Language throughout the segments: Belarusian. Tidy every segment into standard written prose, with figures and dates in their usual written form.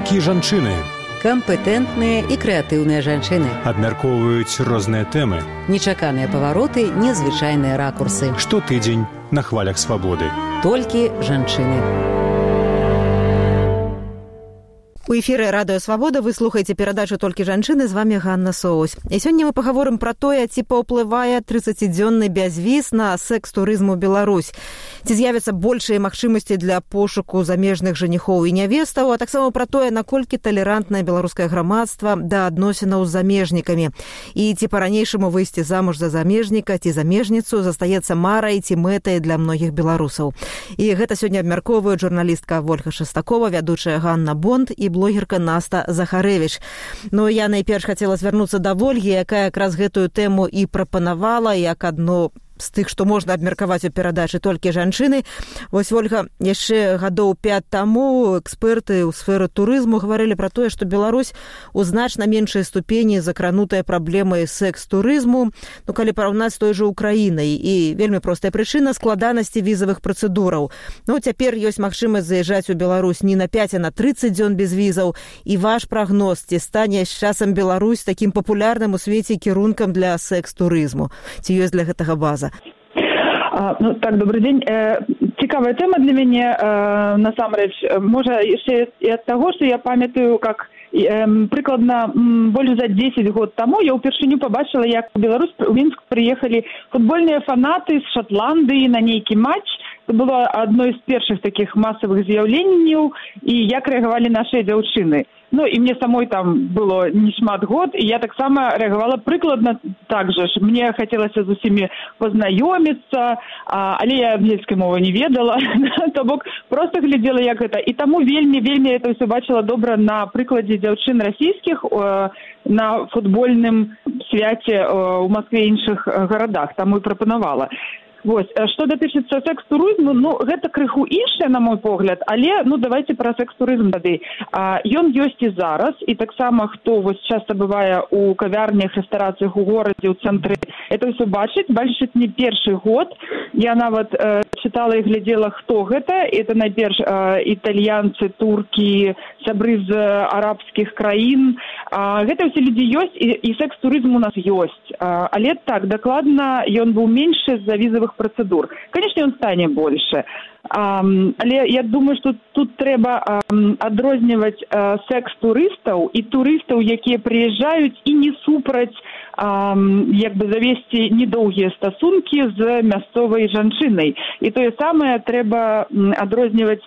Толькі жанчыны. Кампетэнтныя і крэатыўныя жанчыны. Абмяркоўваюць розныя тэмы. Нечаканыя павароты, незвычайныя ракурсы. Штотыдзень на хвалях свабоды. Толькі жанчыны. У эфіры Радыё Свабода вы слухаеце перадачу «Толькі жанчыны», з вами Ганна Соусь. І сёння мы пагаворым пра тое, ці паўплывае 30-дзённы бязвіз на секс-турызм у Беларусь. Ці з'явяцца большыя магчымасці для пошуку замежных жаніхоў і нявестаў, а таксама пра тое, наколькі талерантнае беларускае грамадства да адносінаў з замежнікамі. І ці па-ранейшаму выйсці замуж за замежніка ці замежніцу застаецца марай ці мэтай для многіх беларусаў. І гэта сёння абмяркоўваюць журналістка Вольга Шастакова, вядучая Ганна Бонд і блогерка Наста Захарэвіч. Ну, я найперш хацела звярнуцца да Вольгі, якая якраз гэтую тэму і прапанавала як адно з тых, што можна абмеркаваць у перадачы «Толькі жанчыны». Вось, Вольга, яшчэ гадоў 5 таму эксперты ў сферы турызму гаварылі пра тое, што Беларусь у значна меншай ступені закранутая праблемай секс-турызму, ну, калі параўнаць з той жа Украінай. І вельмі простая прычына — складанасці візавых працэдураў. Ну, цяпер ёсць магчымасць заязджаць у Беларусь не на 5, а на 30 дзён без візаў. І ваш прагноз, ці стане з часам Беларусь такім папулярным у свеце кірункам для секс-турызму? Ці ёсць для гэтага база? Ну, так, добрый день. Цікавая тема для мяне, насамрэч, можа яшчэ і ад таго, што я памятаю, как прыкладна больш за 10 год таму я ўпершыню пабачыла, як у Беларусь, у Мінск прыехалі футбольныя фанаты з Шотландыі на нейкі матч. Это было адно з першых такіх масавых з'яўленняў, і як рэагавалі нашыя дзяўчыны. Ну, і мне самой там было не шмат год, і я таксама рэагавала прыкладна так жа. Мне хацелася з усімі пазнаёміцца, але я англійскай мовы не ведала. То бок проста глядзела, як гэта. І таму вельмі это ўсё бачыла добра на прыкладзе дзяўчын расійскіх на футбольным свяце ў Маскве і іншых гарадах. Таму і прапанавала. Вось, што датычыцца секс-турызму, ну, гэта крыху іншае, на мой погляд, але, ну, давайте пра секс-турызм тады. Ён ёсць і зараз, і таксама, хто вось часта бывае у кавярнях, рэстарацыях у горадзе, ў цэнтры, это ўсё бачыць не першы год. Я нават чытала і глядзела, хто гэта. Это найперш італьянцы, туркі, сябры з арабскіх краін. Гэта ўсе людзі ёсць, і секс-турызм у нас ёсць. Але так, дакладна, ён быў меншы з-за візавых працэдур. Конечно, он стане больше. Але я думаю, што тут трэба адрозніваць секс-турыстаў і турыстаў, якія прыязджаюць і не супраць як бы завесці недоўгія стасункі з мясцовай жанчынай. І тое самае трэба адрозніваць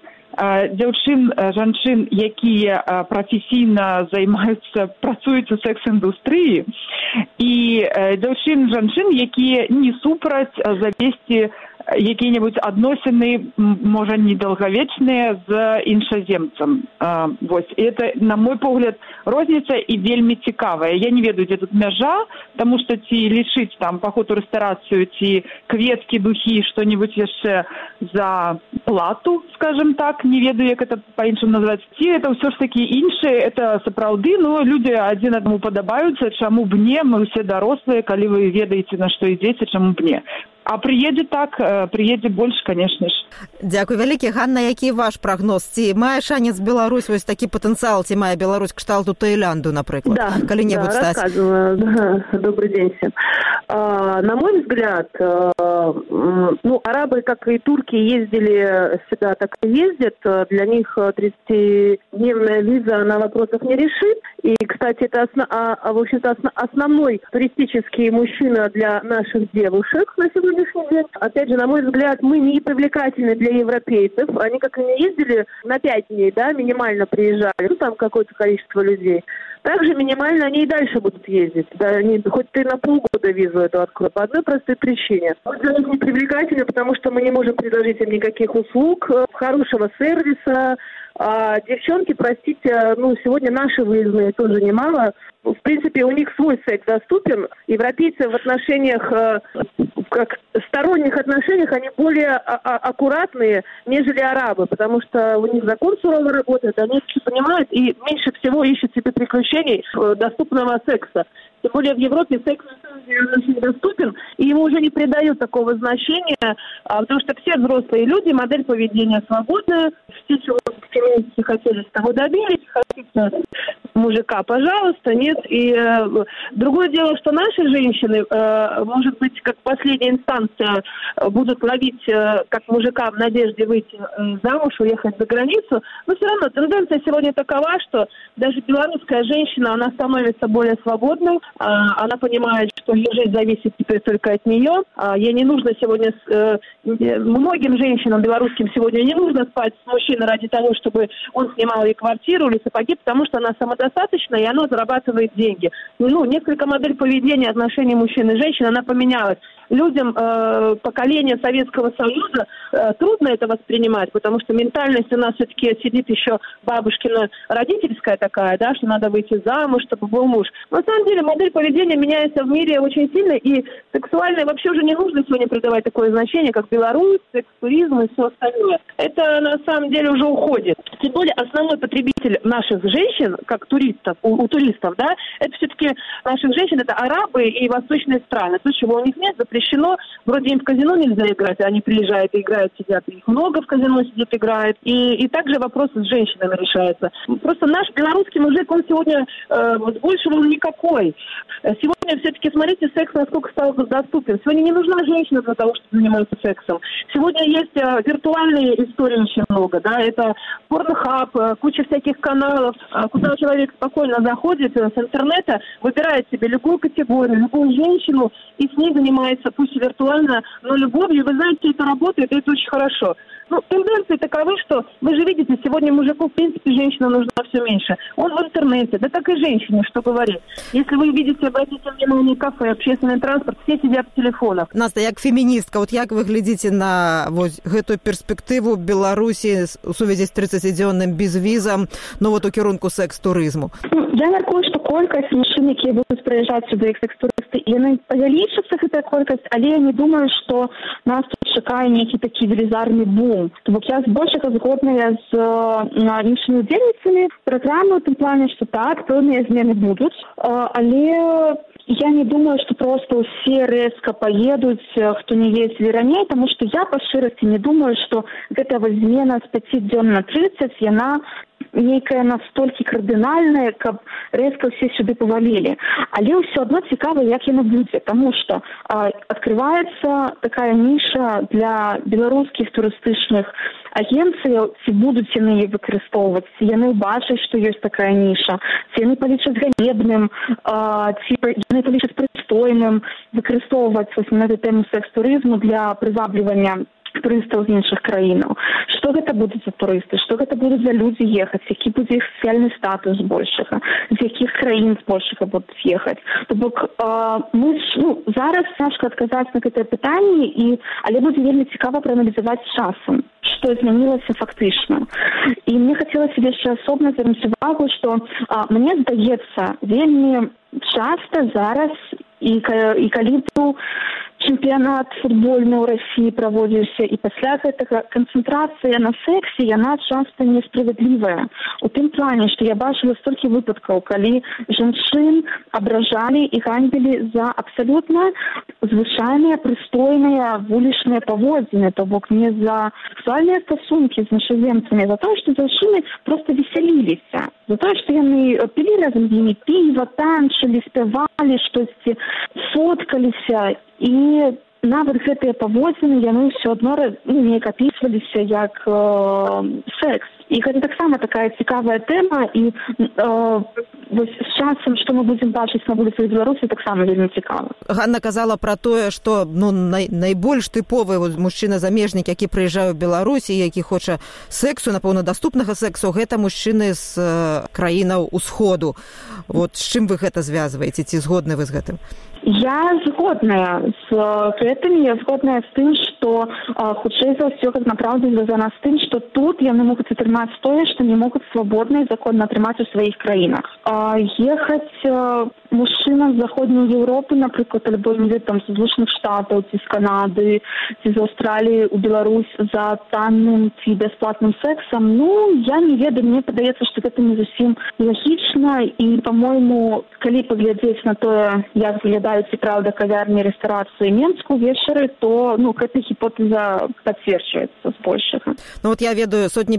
жанчын, якія прафесійна займаюцца, працуюць у секс-індустрыі, і жанчын, якія не супраць завесці якія-небудзь адносіны, можа, недаўгавечныя з іншаземцам. Вось. І это, на мой погляд, розніца і вельмі цікавая. Я не ведаю, дзе тут мяжа, таму што ці лічыць там паход у рэстарацыю, ці кветкі, духі, што-небудзь яшчэ за плату, скажем так, не ведаю, як это па-іншаму называць. Ці это ўсё ж такі іншае, это сапраўды, но людзі адзін аднаму падабаюцца, чаму б не, мы ўсе дарослыя, калі вы ведаеце, на што ідзеце, чаму б не. А прыедзе так, прыедзе больш, конечно ж. Дзякуй вялікі. Ганна, які ваш прагноз? Ці мае шанец Беларусь вось такі патэнцыял, ці мае Беларусь кшталту Таиланду, напрыклад? Да, калі-небудзь стаць? Рассказываю. Да. Добрый день всем. На мой взгляд, ну, арабы, как и турки, ездили сюда, так и ездят. Для них 30-дневная виза на вопросах не решит. И, кстати, это в общем-то, основной туристический мужчина для наших девушек на сегодняшний день. Опять же, на мой взгляд, мы не привлекательны для европейцев. Они как они ездили на 5 дней, да, минимально приезжали, ну, там какое-то количество людей. Также минимально они и дальше будут ездить. Да, они, хоть ты на полгода визу эту открой, по одной простой причине. Мы для них не привлекательны, потому что мы не можем предложить им никаких услуг, хорошего сервиса. А девчонки, простите, ну, сегодня наши выездные тоже немало. В принципе, у них свой секс доступен. Европейцы в отношениях, как сторонних отношениях, они более аккуратные, нежели арабы, потому что у них закон сурово работает, они все понимают и меньше всего ищут себе приключений доступного секса. Тем более в Европе секс очень доступен, и ему уже не придают такого значения, потому что все взрослые люди, модель поведения свободная, все феминистки хотели, того добились, хотите мужика, пожалуйста, нет. И другое дело, что наши женщины, может быть, как последняя инстанция, будут ловить как мужика в надежде выйти замуж, уехать за границу, но все равно тенденция сегодня такова, что даже белорусская женщина, она становится более свободной, она понимает, что ее жизнь зависит теперь только от нее, ей не нужно сегодня, многим женщинам белорусским сегодня не нужно спать с мужчиной ради того, чтобы он снимал ей квартиру или сапоги, потому что она самодостаточна, и она зарабатывает деньги. Несколько моделей поведения отношений мужчин и женщин, она поменялась. Людям поколения Советского Союза трудно это воспринимать, потому что ментальность у нас все-таки сидит еще бабушкина родительская такая, да, что надо выйти замуж, чтобы был муж. Но на самом деле модель поведения меняется в мире очень сильно, и сексуальной вообще уже не нужно сегодня придавать такое значение, как Беларусь, секс, туризм и все остальное. Это на самом деле уже уходит. Тем более основной потребитель наших женщин, как туристов, у туристов, да, это все-таки наших женщин, это арабы и восточные страны. То, чего у них нет, запрещено. Вроде им в казино нельзя играть, они приезжают и играют, сидят. Их много в казино сидит, играет. И также вопросы с женщинами решаются. Просто наш белорусский мужик, он сегодня больше он никакой. Сегодня все-таки, смотрите, секс насколько стал доступен. Сегодня не нужна женщина для того, чтобы заниматься сексом. Сегодня есть виртуальные истории очень много, да, это порнохаб, куча всяких каналов, куда человек спокойно заходит с интернета, выбирает себе любую категорию, любую женщину и с ней занимается, пусть и виртуально, но любовью. Вы знаете, это работает, и это очень хорошо. Тенденции таковы, что вы же видите, сегодня мужику, в принципе, женщина нужна все меньше. Он в интернете, да так и женщине, что говорить. Если вы видите, обратите внимание, кафе, общественный транспорт, все сидят в телефонах. Настя, як феміністка, от як вы глядзіце на гэтую перспектыву Беларусі у сувязі з 30-дзённым безвізам, у кірунку секс-турызму? Я мяркую, што колькасць мужчын, якія будуць прыязджаць сюды як секс-турысты, яны павялічыцца, гэтая колькасць, але я не думаю, што нас тут чакае нейкі такі велізарны бум. То бок я збольшага згодная з іншымі удзельніцамі праграмы ў тым плане, што так, пэўныя змены будуць, але я не думаю, что просто все резко поедут, кто не ездил ранее, потому что я по шчырасці не думаю, что эта змена с 5 дзён на 30, яна нейкая настолькі кардынальная, каб резко все сюды повалили. Але ўсё адно цікава, як яно будзе, потому что открывается такая ниша для беларускіх турыстычных агенцыяў, ці будуць яны яе выкарыстоўваць, ці яны бачаць, што ёсць такая ниша, ці яны палічаць ганебным, ці яны палічаць прыстойным выкарыстоўваць на эту тэму секс-турызму для прываблівання турыстаў з іншых краінаў. Што гэта будуць за турысты? Што гэта будуць за людзі ехаць? Які будзе іх сацыяльны статус збольшага? З якіх краін збольшага будуць ехаць? То бок мы зараз цяжка адказаць на гэтае пытанне, але будзе вельмі цікава прааналізаваць часам, што змянілася фактычна. І мне хацелася яшчэ асобна звярнуць увагу, што мне здаецца, вельмі часта зараз і калі быў чэмпіянат футбольны ў Расіі праводзіўся, і пасля гэтага канцэнтрацыя на сексе, яна часта несправядлівая. У тым плане, што я бачыла столькі выпадкаў, калі жанчын абражалі і ганьбілі за абсалютна звычайныя, прыстойныя вулічныя паводзіны, то бок не за сексуальныя стасункі з нашаземцамі, за тое, што жанчыны проста весяліліся, за тое, што яны пілі разам з імі піва, танчылі, спявалі штосьці, фоткаліся, і нават гэтыя паводзіны яны ўсё адно неяк апісваліся як секс. І гэта таксама такая цікавая тэма, і з часам, што мы будзем бачыць на вуліцах Беларусі, таксама вельмі цікава. Ганна казала пра тое, што найбольш тыповы мужчына-замежнік, які прыязджае ў Беларусі, які хоча сексу, напэўна, даступнага сексу, гэта мужчыны з краінаў усходу. З чым вы гэта звязваеце? Ці згодны вы з гэтым? Я згодная з гэтым, я згодная з тым, што хутчэй за ўсё гэта напраўду звязана з тым, што тут яны могуць атрымаць тое, што не могуць свабодна і законна атрымаць у сваіх краінах. Ехаць мужчына з заходняй Еўропы, напрыклад, альбо там з Злучаных Штатаў, ці з Канады, ці з Аўстраліі ў Беларусь за танным ці бясплатным сексам, я не ведаю, мне падаецца, што гэта не зусім лагічна, і, па-мойму, калі паглядзець на тое, як выглядаюць і правда кавярні, рэстарацыі Менску вечары, то гэта гіпотэза пацверджваецца збольшага. Я ведаю сотні беларусаў,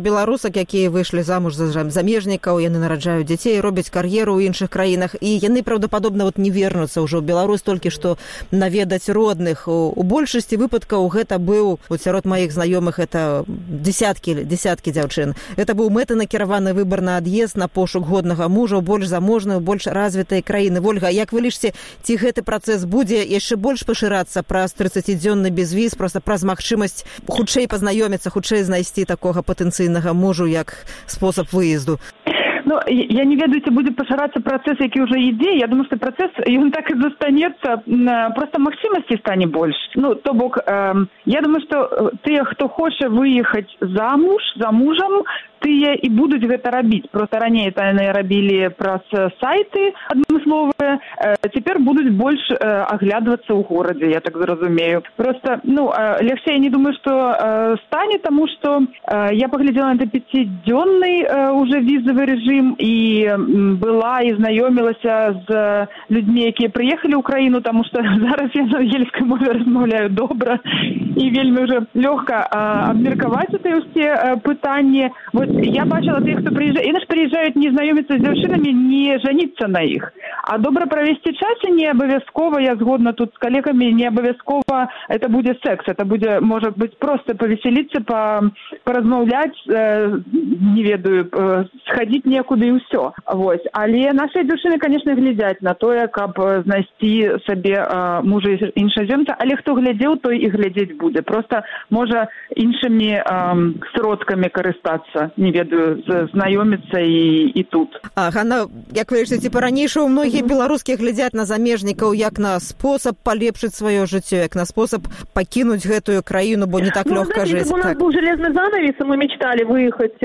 беларусак, якія выйшлі замуж за замежнікаў, яны нараджаюць дзяцей, робяць кар'еру ў іншых краінах, і яны праўдападобна не вернуцца ўжо ў Беларусь толькі што наведаць родных. У большасці выпадкаў гэта быў, сярод маіх знаёмых, это десяткі дзяўчын. Гэта быў мэтанакіраваны выбар на ад'езд, на пошук годнага мужа, больш заможную, больш развітыя краіны. Вольга, як вы лічыце, ці гэты працэс будзе яшчэ больш пашырацца праз 30-дзённы безвіз, проста праз магчымасць хутчэй пазнаёміцца, хутчэй знайсці такога патэнцыйнага мужу як спосаб выезду? Ну, я не ведаю, ці будзе пашырацца працэс, які ўжо ідзе. Я думаю, што працэс, ён так і застанецца, проста магчымасці стане больш. Ну, то бок, я думаю, што тыя, хто хоча выехаць замуж, за мужам, тыя і будуць гэта рабіць. Проста раней яны рабілі праз сайты адмысловыя, цяпер будуць больш аглядвацца ў горадзе, я так зразумею. Проста, лягчэй, я не думаю, што стане, таму што я паглядзела на 5-дзённы уже візавы рэжым і была і знаёмілася з людзьмі, якія прыехалі ў краіну, таму што зараз я на ангельскай мове размаўляю добра і вельмі ўжо лёгка абмеркаваць гэтыя ўсе пытанні. Я бачила тых, хто прыязджае. Яны ж прыязджаюць не знаёміцца з дзяўчынамі, не жаніцца на іх. А добра правесці час не абавязкова, я згодна тут з калегамі, не абавязкова это будзе секс. Это будзе, можа быць, проста павесяліцца, паразмаўляць, не ведаю, схадзіць некуды і ўсё. Вось. Але нашыя дзяўчыны, канешне, глядзяць на тое, каб знайсці сабе мужа іншаземца, але хто глядзеў, той і глядзець будзе. Проста можа іншымі сродкамі карыстацца. Не ведаю, знаёміцца і тут. Ганна, як вы лічыце, па-ранейшаму многія беларускія глядзяць на замежнікаў як на спосаб палепшыць сваё жыццё, як на спосаб пакінуць гэтую краіну, бо не так лёгка жыць. У нас был железный занавес, и мы мечтали выехать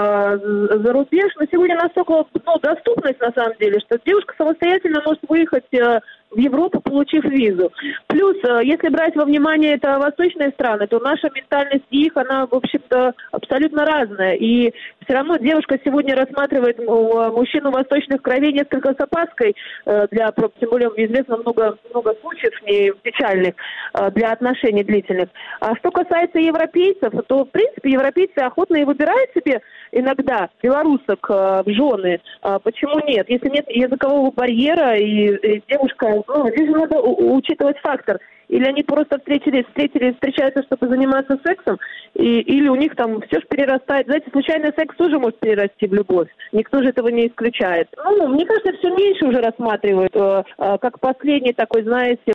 за рубеж, но сегодня настолько доступность, на самом деле, что девушка самостоятельно может выехать в Европу, получив визу. Плюс, если брать во внимание это восточные страны, то наша ментальность их, она, в общем-то, абсолютно разная. И все равно девушка сегодня рассматривает мужчину восточных кровей несколько с опаской, тем более известно много случаев не печальных для отношений длительных. А что касается европейцев, то, в принципе, европейцы охотно и выбирают себе иногда белорусок в жены. Почему нет? Если нет языкового барьера и девушка... здесь же надо учитывать фактор. Или они просто встречаются, чтобы заниматься сексом, или у них там все же перерастает. Знаете, случайный секс тоже может перерасти в любовь. Никто же этого не исключает. Мне кажется, все меньше уже рассматривают, как последний такой, знаете,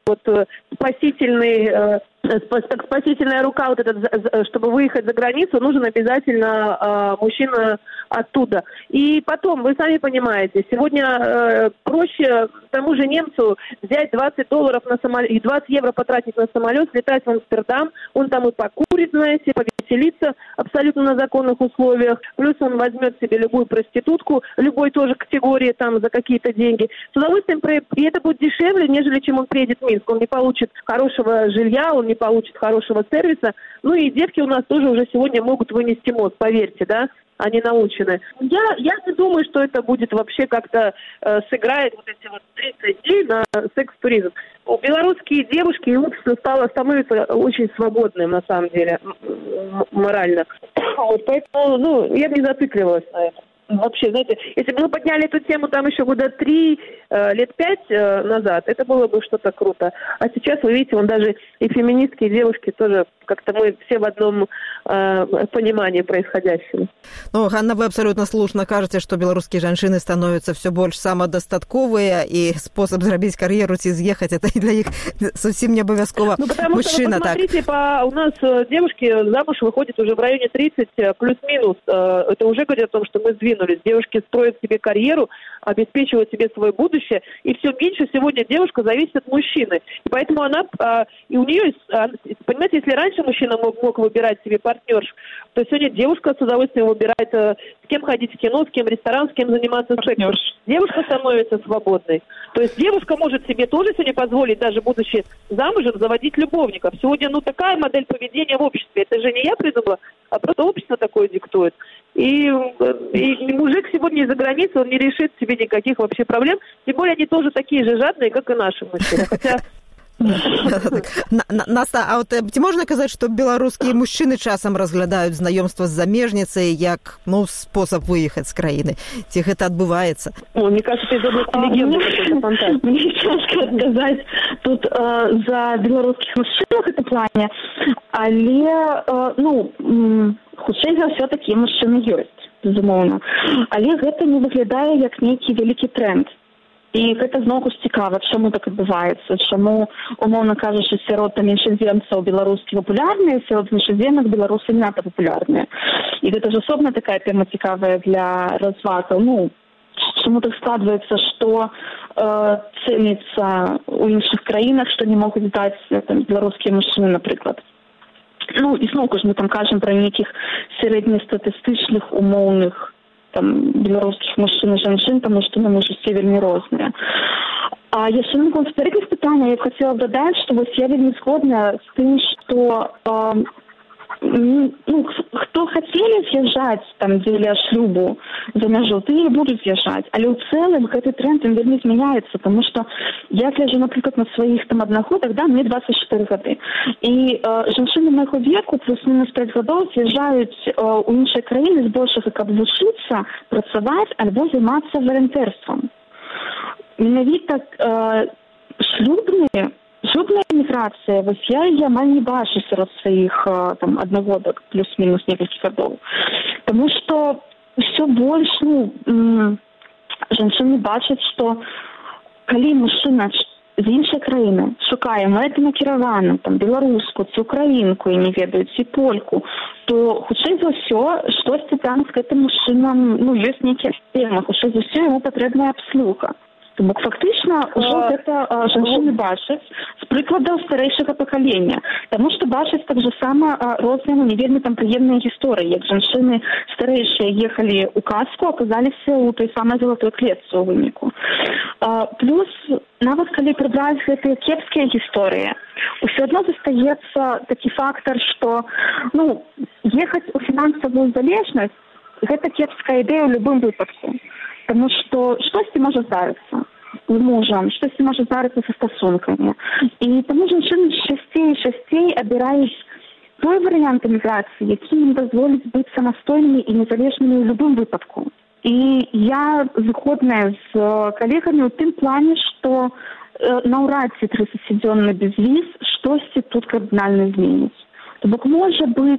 спасительная рука, чтобы выехать за границу, нужен обязательно мужчина оттуда. И потом, вы сами понимаете, сегодня проще тому же немцу взять $20 на самолет и 20 евро потратить на самолет, слетать в Амстердам, он там и покурит, знаете, повеселится абсолютно на законных условиях, плюс он возьмет себе любую проститутку, любой тоже категории там за какие-то деньги. С удовольствием, и это будет дешевле, нежели чем он приедет в Минск. Он не получит хорошего жилья, он не получит хорошего сервиса. И девки у нас тоже уже сегодня могут вынести мозг, поверьте, да? Они научены. Я не думаю, что это будет вообще как-то сыграет эти 30 дней на секс-туризм. Белорусские девушки и общество становится очень свободным, на самом деле, морально. Поэтому, я бы не зацикливалась на это. Вообще, знаете, если бы мы подняли эту тему там еще года 3, лет 5 назад, это было бы что-то круто. А сейчас, вы видите, даже и феминистские девушки тоже, как-то мы все в одном понимании происходящего. Ганна, вы абсолютно слушно кажете, что белорусские женщины становятся все больше самодостатковые, и способ зрабіць кар'еру ці з'ехаць, это для их совсем не обовязково потому мужчина. Что, посмотрите, у нас девушки замуж выходят уже в районе 30 плюс-минус. Это уже говорит о том, что мы сдвинулись. Девушки строят себе карьеру, обеспечивают себе свое будущее, и все меньше сегодня девушка зависит от мужчины. И поэтому она, и у нее, понимаете, если раньше мужчина мог выбирать себе партнерш, то сегодня девушка с удовольствием выбирает, с кем ходить в кино, с кем в ресторан, с кем заниматься сексом. Девушка становится свободной. То есть девушка может себе тоже сегодня позволить, даже будучи замужем, заводить любовников. Сегодня, такая модель поведения в обществе. Это же не я придумала, а просто общество такое диктует. И мужик сегодня из-за границы, он не решит себе никаких вообще проблем. Тем более они тоже такие же жадные, как и наши мужчины. Хотя Наста, а от ці можна казаць, што беларускія мужчыны часам разглядаюць знаёмства з замежніцай як спосаб выехаць з краіны? Ці гэта адбываецца? Мне кажется, из области легенды какой-то фантастики. Мне цяжка адказаць тут за беларускіх мужчын у гэтым плане, але, хутчэй за ўсё такія мужчыны ёсць, безумоўна. Але гэта не выглядае як нейкі вялікі тренд. І гэта зноў ж цікава, чаму так адбываецца, чаму, умоўна кажучы, сярод меншаземцаў беларускі папулярныя, сярод меншаземак беларусы не надта папулярныя. І гэта ж асобна такая тэма цікавая для развагаў. Чаму так складваецца, што цэніцца ў іншых краінах, што не могуць даць беларускія мужчыны, напрыклад. І зноў ж мы там кажам пра нейкіх сярэднестатыстычных умоўных беларускіх мужчын і жанчын, таму што мы ж усе вельмі розныя. А яшчэ на конец папярэдніх пытанняў я б хацела дадаць, што я вельмі згодна з тым, што хто хацелі з'язджаць дзеля шлюбу за мяжу, тыя будуць з'язджаць. Але ў цэлым гэты тренд вельмі змяняецца, таму што я гляджу, напрыклад, на сваіх аднаходах, мне 24 гады. І жанчыны майго веку плюс-мінус 5 гадоў з'язджаюць у іншыя краіны збольшага, каб вучыцца, працаваць альбо займацца валантэрствам. Менавіта шлюбная міграцыя, я яе амаль не бачу сярод сваіх аднагодак, плюс-мінус некалькі гадоў. Таму што ўсё больш жанчыны бачаць, што калі мужчына з іншай краіны шукае мэтанакіраваную беларуску ці украінку, і не ведаюць, ці польку, то хутчэй за ўсё штосьці там з гэтым мужчынам ёсць нейкія сцены, хутчэй за ўсё яму патрэбная абслуга. Бо фактычна ўжо гэта жанчыны бачаць з прыкладаў старэйшага пакалення. Таму што бачаць так же сама розныя не вельмі прыемныя гісторыі, як жанчыны старэйшыя ехалі ў казку, аказаліся ў той самай залатой клетцы ў выніку. Плюс, нават калі прыбраць гэтыя кепскія гісторыі, усё адно застаецца такі фактар, што ехаць у фінансавую залежнасць гэта кепская ідэя ў любым выпадку. Таму што штосьці можа здарыцца з мужам, штосьці можа здарыцца са стасункамі. І таму жанчыны часцей і часцей абіраюць той варыянт эміграцыі, які ім дазволіць быць самастойнымі і незалежнымі ў любым выпадку. І я згодная з калегамі ў тым плане, што наўрад ці 30-дзённы безвіз штосьці тут кардынальна зменіць. То бок можа быць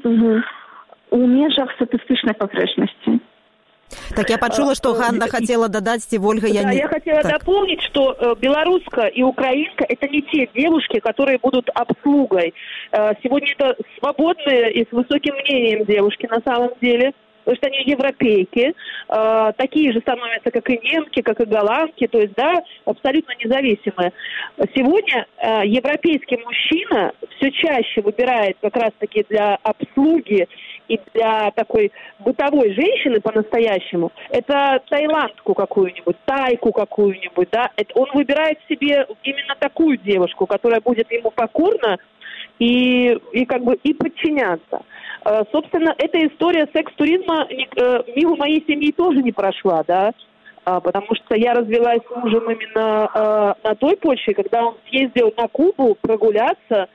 у межах статыстычнай пагрэшнасці. Так, я почула, что Ганна хотела додать, Ольга, я хотела дополнить, что белоруска и украинка – это не те девушки, которые будут обслугой. Сегодня это свободные и с высоким мнением девушки на самом деле, потому что они европейки, такие же становятся, как и немки, как и голландки, то есть, абсолютно независимые. Сегодня европейский мужчина все чаще выбирает как раз-таки для обслуги и для такой бытовой женщины по-настоящему, это таиландку какую-нибудь, тайку какую-нибудь, он выбирает себе именно такую девушку, которая будет ему покорна и подчиняться. Собственно, эта история секс-туризма мимо моей семьи тоже не прошла, потому что я развелась с мужем именно на той почве, когда он съездил на Кубу прогуляться,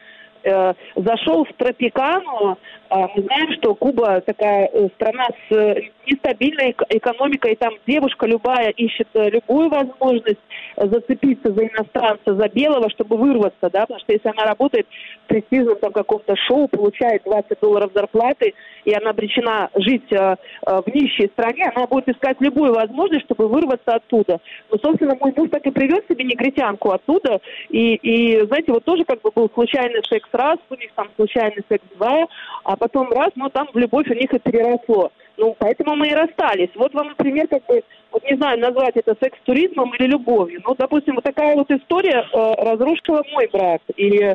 зашел в Тропикану. Мы знаем, что Куба такая страна с нестабильной экономикой, и там девушка любая ищет любую возможность зацепиться за иностранца, за белого, чтобы вырваться, потому что если она работает в престижном каком-то шоу, получает $20 зарплаты, и она обречена жить в нищей стране, она будет искать любую возможность, чтобы вырваться оттуда. Но, собственно, мой муж так и привез себе негритянку оттуда, и знаете, вот тоже был случайный секс раз, у них там случайный секс два, а потом раз, там в любовь у них и переросло. Поэтому мы и расстались. Вот вам, например, не знаю, назвать это секс-туризмом или любовью. Допустим, вот такая вот история разрушила мой брак. И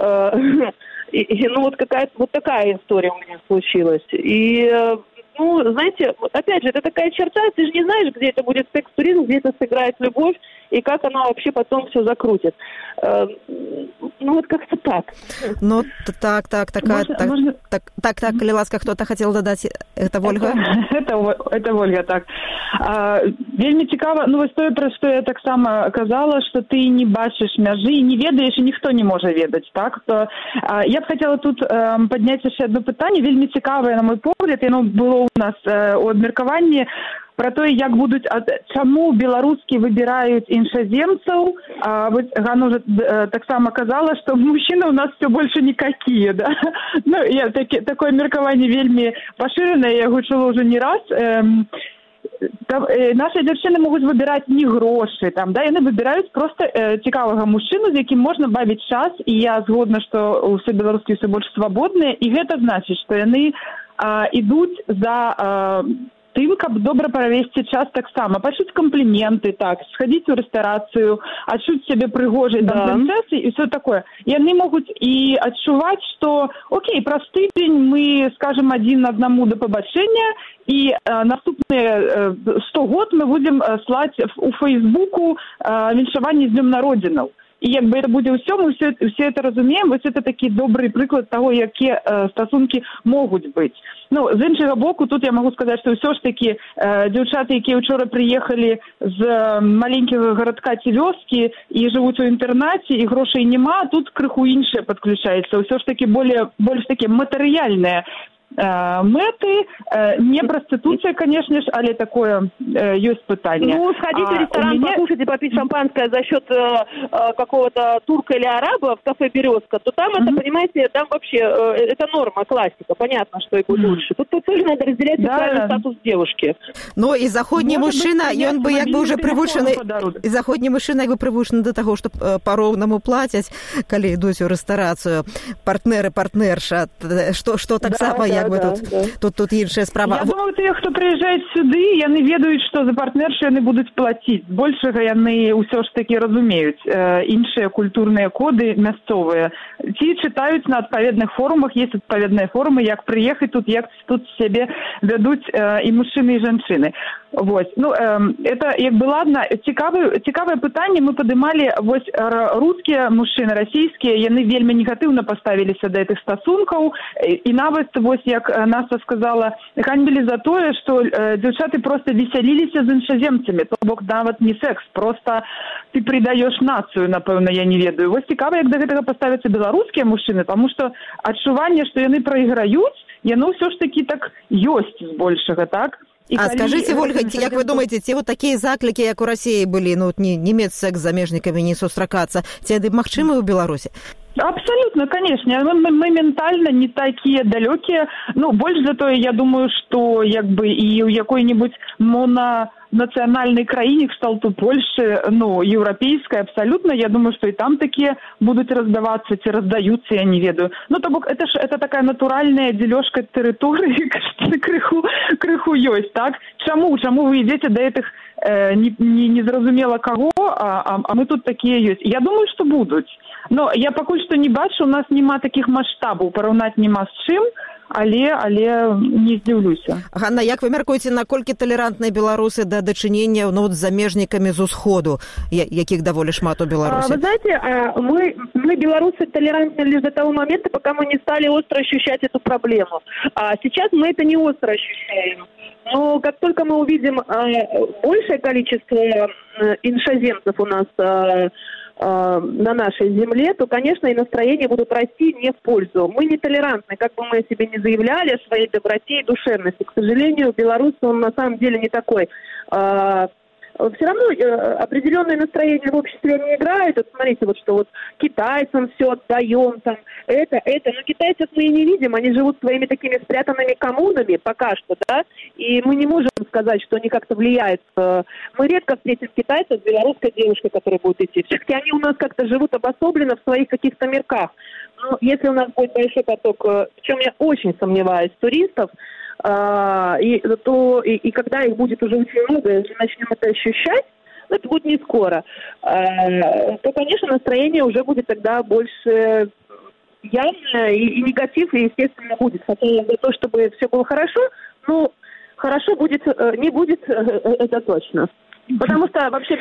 какая-то вот такая история у меня случилась. И, знаете, опять же, это такая черта, ты же не знаешь, где это будет секс-туризм, где это сыграет любовь, и как она вообще потом все закрутит. ну вот как-то так. Ну, так, Можно? коли ласка, кто-то хотел додать, это Ольга? Это Ольга, так. Вельмі цікава, ну вось тое, пра што я таксама казала, што ты не бачыш мяжы, не ведаеш, і ніхто не можа ведаць, так? То я б хацела тут падняць яшчэ одно пытанне, вельмі цікавае, на мой погляд, яно было у нас у абмеркаванні, про то, як будуть, чому белорусские выбирают иншоземцев. Вот Ганна уже так само казала, что мужчины у нас все больше никакие, да. Ну, я такое меркование вельми поширеное, я его чула уже не раз. Наші дівчини можуть вибирати не гроші, там, да, вони вибирають просто цікавого мужчину, з яким можна бавити час, і я згодна, що все білоруські все більш свободні, і це значить, що вони йдуть за тым, каб добра правесці час таксама, пачуць кампліменты, так, схадзіць у рэстарацыю, адчуць сябе прыгожай там прынцэсай і ўсё такое. Яны могуць і адчуваць, што окей, праз тыдзень мы скажам адзін аднаму да пабачэння, і наступныя 100 год мы будзем слаць у Фейсбуку віншаванне з днём народзінаў. І якби це буде ўсё, мы все это разумеем, ось це такий добрий приклад того, які стосунки можуть бути. Ну, з іншого боку, тут я можу сказати, що все ж таки дівчата, які вчора приїхали з маленького городка ці вёски і живуть у інтернаті, і грошей нема, тут криху інше підключається. Все ж таки більш таке матеріальне мэты, не проституция, конечно же, але такое есть пытание. Ну, сходить в ресторан, покушать и попить шампанское за счет какого-то турка или араба в кафе «Березка», то там это, понимаете, там вообще это норма, классика, понятно, что и будет лучше. Тут тоже надо разделять социальный статус девушки. Ну, і заходні мужчина, ён бы як бы уже прывучаны, і заходні мужчина як бы прывучаны до того, што па-роўнаму плацяць, калі ідуць у рэстарацыю, партнерша, што таксама як бы тут іншая справа. Я думаю, тыя, хто прыязджаюць сюды, яны ведаюць, што за партнершу яны будуць плаціць. Большага яны ўсё ж такі разумеюць іншыя культурныя коды мясцовыя. Ці чытаюць на адпаведных форумах, есть адпаведныя форумы, як прыехаць тут, як тут сябе вядуць і мужчыны, і жанчыны. Вось. Ну, это як бы ладно. Цікавае пытанне мы падымалі, вось рускія мужчыны, расійскія, яны вельмі негатыўна паставіліся да гэтых стасункаў, і нават вось як Настя сказала, ганьбілі за тое, што дзяўчаты просто весяліліся з іншаземцамі, то бок нават не секс, просто ты придаешь нацыю, напэўна, я не ведаю. Вось цікава, як да гэтага паставяцца беларускія мужчыны, таму што адчуванне, што яны прайграюць, яно ўсё ж такі так ёсць збольшага, так? Скажите, Ольга, як вы думаете, ці вот такія заклікі, як у Расіі былі, ну, не мець секс з замежнікамі, не сустракацца, ці яны магчымы ў Беларусі? Абсолютно, конечно. Мы ментально не такие далекие. Ну, больше зато я думаю, что якби и у какой-нибудь мононациональной краине, кшталту Польши, ну, европейской абсолютно, я думаю, что и там такие будут раздаваться, те раздаются, я не ведаю. Ну, то бок, это такая натуральная дележка территории, крыху есть, так? Чему вы идете до этих не зразумела кого, а мы тут такие есть. Я думаю, что будут. Но я пакуль што не бачу, у нас няма такіх маштабаў, параўнаць няма з чым, але не здзіўлюся. Ганна, як вы мяркуеце, наколькі талерантныя беларусы да дачынення з замежнікамі з усходу, якіх даволі шмат у Беларусі? Вы знаете, мы белорусы толерантны лишь до того момента, пока мы не стали остро ощущать эту проблему. А сейчас мы это не остро ощущаем. Но как только мы увидим большее количество иншоземцев у нас на нашей земле, то, конечно, и настроения будут расти не в пользу. Мы нетолерантны, как бы мы о себе не заявляли, о своей доброте и душевности. К сожалению, белорус, он на самом деле не такой. Все равно определенные настроения в обществе не играют. Вот смотрите, вот что вот китайцам все отдаем, там, но китайцев мы и не видим, они живут своими такими спрятанными коммунами пока что, да, и мы не можем сказать, что они как-то влияют. Мы редко встретим китайцев с белорусской девушкой, которая будет идти. Все-таки они у нас как-то живут обособленно в своих каких-то мирках. Но если у нас будет большой поток, в чем я очень сомневаюсь, туристов, и когда их будет уже очень много, если начнем это ощущать, это будет не скоро, то, конечно, настроение уже будет тогда больше явное, и негатив, естественно, будет. Хотя я за то, чтобы все было хорошо, но хорошо будет, не будет, это точно. Потому что вообще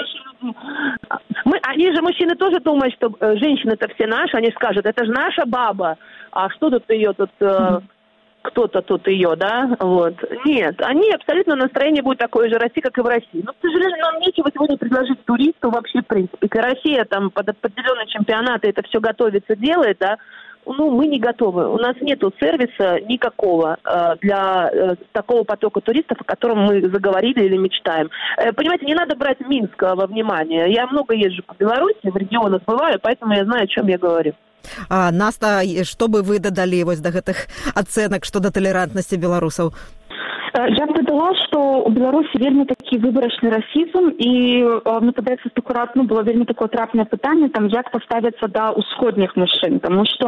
они же, мужчины, тоже думают, что женщины-то все наши, они скажут, это же наша баба, а что тут ее тут... кто-то тут ее, да, вот. Нет, они абсолютно настроение будет такое же России, как и в России. Но, к сожалению, нам нечего сегодня предложить туристу вообще, в принципе. И Россия там под определенные чемпионаты это все готовится, делает, да. Ну, мы не готовы. У нас нету сервиса никакого для такого потока туристов, о котором мы заговорили или мечтаем. Понимаете, не надо брать Минск во внимание. Я много езжу по Беларуси, в регионах бываю, поэтому я знаю, о чем я говорю. Наста, што бы вы дадалі вось да гэтых ацэнак што да талерантнасці беларусаў? Я б дадала, што ў Беларусі вельмі такі выбарачны расізм, і мне падаецца, што акурат было вельмі такое трапнае пытанне, там як паставіцца да ўсходніх мужчын, таму што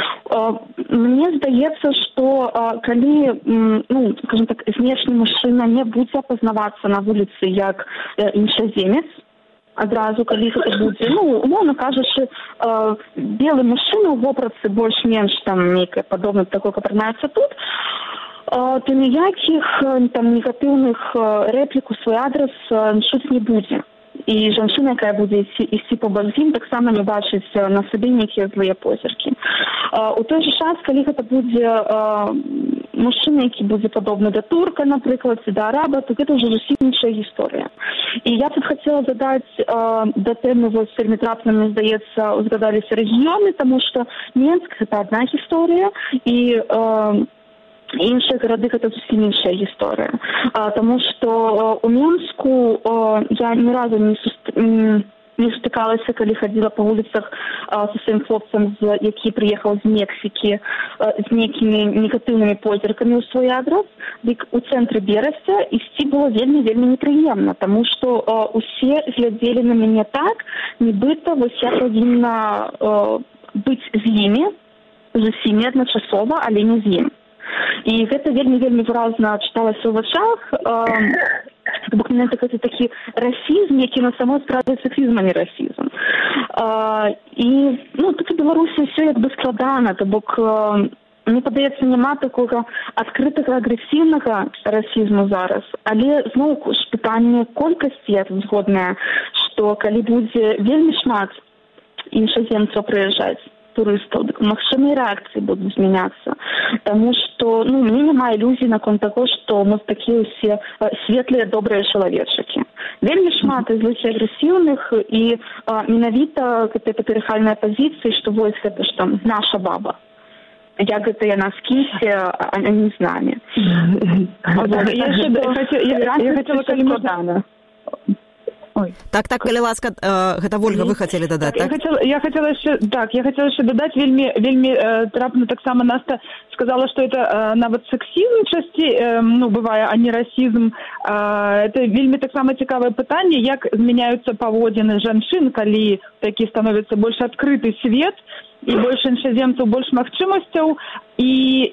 мне здаецца, што калі, скажем так, знешні мужчына не будзе апазнавацца на вуліцы як іншаземец, адразу, калі гэта будзе, умоўна кажучы, белы мужчына ў вопратцы больш-менш там нейкае падобна такое, як апранаецца тут, то ніякіх там негатыўных рэплік у свой адрас чуць не будзе. І жанчына, якая будзе ісці побач з ім, таксама не бачыць на сабе нейкія злыя позіркі. У той же час, калі гэта будзе мужчына, які будзе падобны да турка, напрыклад, ці да араба, то гэта ўжо зусім іншая гісторыя. І я тут хацела задаць да тэмы, вось вельмі трапна, мне здаецца, узгадаліся рэгіёны, таму што Менск – гэта адна гісторыя, і іншыя гарады гэта зусім іншая гісторыя. Таму што у Менску я ні разу не сутыкалася, калі хадзіла па вуліцах са сваім хлопцам, які прыехаў з Мексікі, з нейкімі негатыўнымі позіркамі ў свой адрас. Дык у цэнтры Берасця ісці было вельмі непрыемна, таму што усе глядзелі на мяне так, нібыта вось я павінна быць з імі, з усімі адначасова, але не з ім. І гэта вельмі выразна чыталася ў вачах. То бок менавіта гэта такі расізм, які на самой справе сексізм, а не расізм. І тут у Беларусі ўсё як бы складана, то бок мне падаецца, няма такога адкрытага агрэсіўнага расізму зараз, але зноў ж пытанне колькасці, я тут згодная, што калі будзе вельмі шмат іншаземцаў прыязджаць, турыстаў, дык магчымыя рэакцыі будуць змяняцца. Таму што, мне няма ілюзій наконт таго, што мы такія ўсе светлыя, добрыя чалавечакі. Вельмі шмат злых і агрэсіўных, і менавіта гэта патрыархальная пазіцыя, што вось гэта ж там наша баба. Як гэта яна з кісці, а не з намі. Я хотела, калі можна... Ой. Так, калі ласка, гэта Вольга, вы хацелі дадаць, так? Я хотела яшчэ дадаць, вельмі трапна таксама Наста сказала, што это нават сексізм часцей, бывае, а не расізм. Это вельмі таксама цікавае пытанне, як змяняюцца паводзіны жанчын, калі такі становіцца больш адкрыты свет, і больш іншаземцаў, больш магчымасцяў, і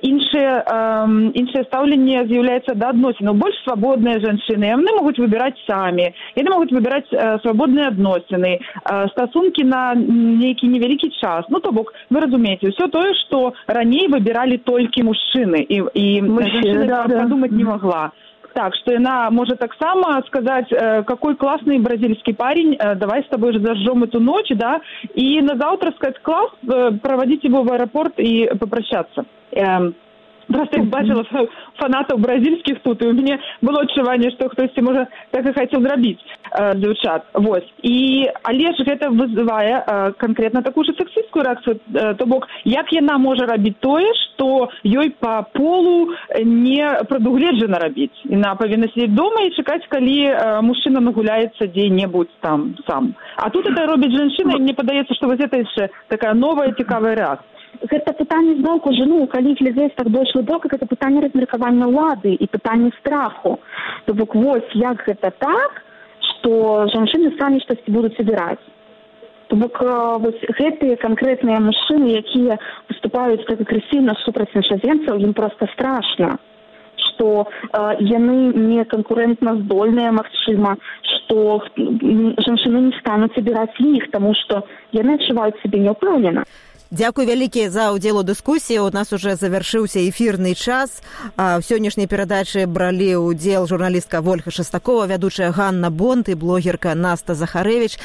іншае стаўленне з'яўляецца да адносінаў. Больш свабодныя жанчыны, яны могуць выбіраць самі, яны могуць выбіраць свабодныя адносіны, стасункі на нейкі невялікі час. То бок, вы разумееце, ўсё тое, што раней выбіралі толькі мужчыны, і жанчына падумаць не могла. Так, что она может так само сказать, какой классный бразильский парень, давай с тобой зажжем эту ночь, да, и на завтра сказать, класс, проводить его в аэропорт и попрощаться. Просто я бачила фанатов бразильских тут, и у меня было адчуванне, што хтосьці, можа, так і хацеў зрабіць дзяўчат. Але ж гэта вызывае канкрэтна такую ж сексістскую рэакцыю, то бок, як яна можа рабіць тое, што ёй па полу не прадугледжана рабіць. Яна павінна сидзець дома і чакаць, калі мужчына нагуляецца дзе-небудзь там сам. А тут это робіць жанчына, і мне падаецца, што вось гэта яшчэ такая новая цікавая рэакцыя. Гэта пытанне збоку жену, калі глядзець так больш глыбока, гэта пытанне размеркавання ўлады і пытанне страху. То бок вось як гэта так, што жанчыны самі штосьці будуць абіраць. То бок вось гэтыя канкрэтныя мужчыны, якія выступаюць так агрэсіўна супраць іншаземцаў, ім проста страшна, што яны не канкурэнтна здольныя, магчыма, што жанчыны не стануць абіраць іх, таму што яны адчуваюць сябе няўпэўнена. Дзякуй вялікі за ўдзел у дыскусіі. У нас уже завяршыўся эфірны час. У сённяшняй перадачы бралі ўдзел журналістка Вольга Шастакова, вядучая Ганна Бонт і блогерка Наста Захарэвіч.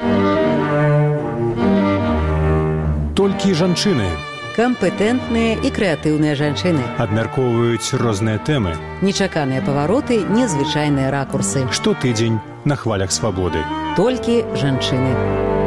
Толькі жанчыны Кампетэнтныя і крэатыўныя жанчыны. абмяркоўваюць розныя тэмы. Нечаканыя павароты, незвычайныя ракурсы. Штотыдзень на хвалях свабоды. Толькі жанчыны.